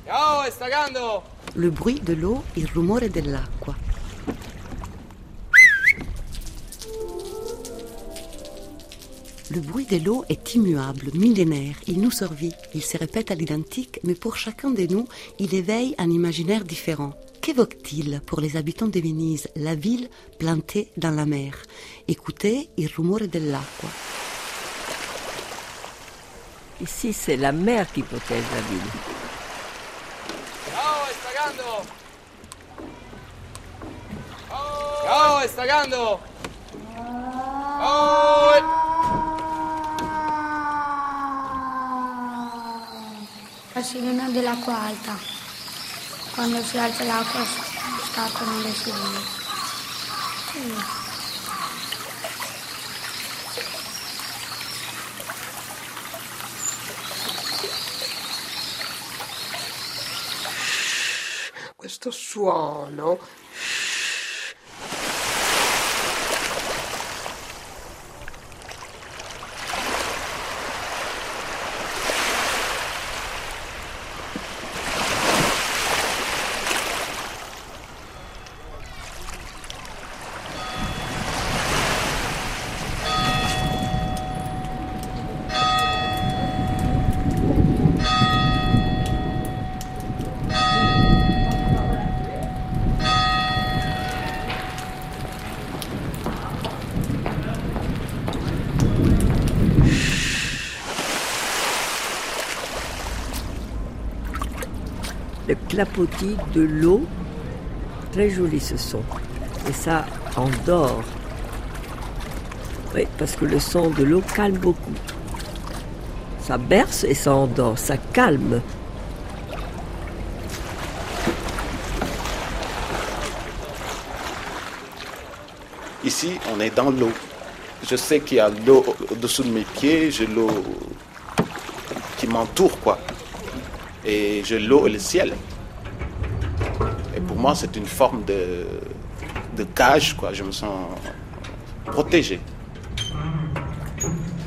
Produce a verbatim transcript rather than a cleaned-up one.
Ciao, è stagando! Le bruit de l'eau, il rumore dell'acqua. Le bruit de l'eau est immuable, millénaire. Il nous survit. Il se répète à l'identique, mais pour chacun de nous, il éveille un imaginaire différent. Qu'évoque-t-il pour les habitants de Venise, la ville plantée dans la mer? Écoutez il rumore dell'acqua. Ici, c'est la mer qui protège la ville. Ciao, è stagando! Ciao, è stagando! Oh! La sirena dell'acqua alta. Quando si alza l'acqua scattano le sirene. Sì. Questo suono Le clapotis de l'eau, très joli ce son. Et ça endort. Oui, parce que le son de l'eau calme beaucoup. Ça berce et ça endort, ça calme. Ici, on est dans l'eau. Je sais qu'il y a l'eau au-dessous de mes pieds, j'ai l'eau qui m'entoure, quoi. Et j'ai l'eau et le ciel. Et pour moi, c'est une forme de, de cage, quoi. Je me sens protégé.